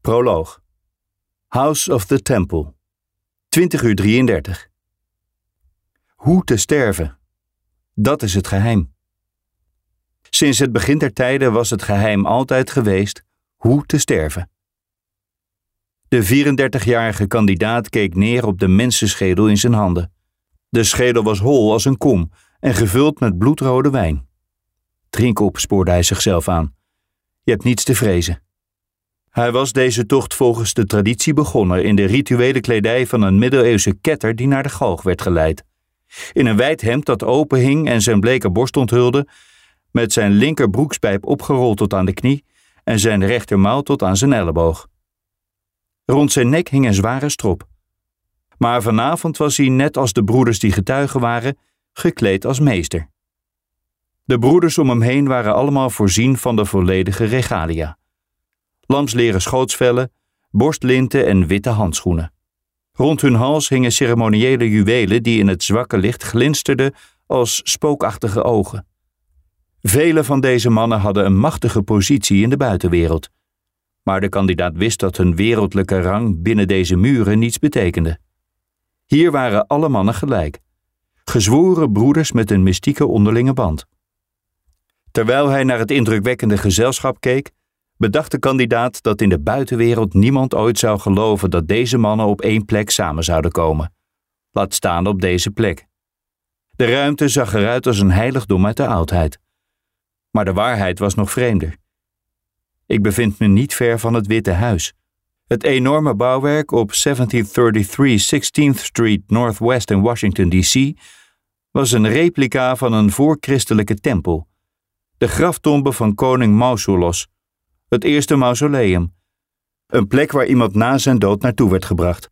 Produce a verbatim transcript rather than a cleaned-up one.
Proloog. House of the Temple. twintig uur drieëndertig. Hoe te sterven. Dat is het geheim. Sinds het begin der tijden was het geheim altijd geweest hoe te sterven. De vierendertigjarige kandidaat keek neer op de mensenschedel in zijn handen. De schedel was hol als een kom en gevuld met bloedrode wijn. Drink op, spoorde hij zichzelf aan. Je hebt niets te vrezen. Hij was deze tocht volgens de traditie begonnen in de rituele kledij van een middeleeuwse ketter die naar de galg werd geleid. In een wijd hemd dat open hing en zijn bleke borst onthulde, met zijn linker broekspijp opgerold tot aan de knie en zijn rechtermouw tot aan zijn elleboog. Rond zijn nek hing een zware strop. Maar vanavond was hij, net als de broeders die getuigen waren, gekleed als meester. De broeders om hem heen waren allemaal voorzien van de volledige regalia. Lamsleren schootsvellen, borstlinten en witte handschoenen. Rond hun hals hingen ceremoniële juwelen die in het zwakke licht glinsterden als spookachtige ogen. Vele van deze mannen hadden een machtige positie in de buitenwereld. Maar de kandidaat wist dat hun wereldlijke rang binnen deze muren niets betekende. Hier waren alle mannen gelijk. Gezworen broeders met een mystieke onderlinge band. Terwijl hij naar het indrukwekkende gezelschap keek, bedacht de kandidaat dat in de buitenwereld niemand ooit zou geloven dat deze mannen op één plek samen zouden komen. Laat staan op deze plek. De ruimte zag eruit als een heiligdom uit de oudheid. Maar de waarheid was nog vreemder. Ik bevind me niet ver van het Witte Huis. Het enorme bouwwerk op zeventien drieëndertig sixteenth Street Northwest in Washington D C was een replica van een voorchristelijke tempel. De graftombe van koning Mausolos, het eerste mausoleum. Een plek waar iemand na zijn dood naartoe werd gebracht.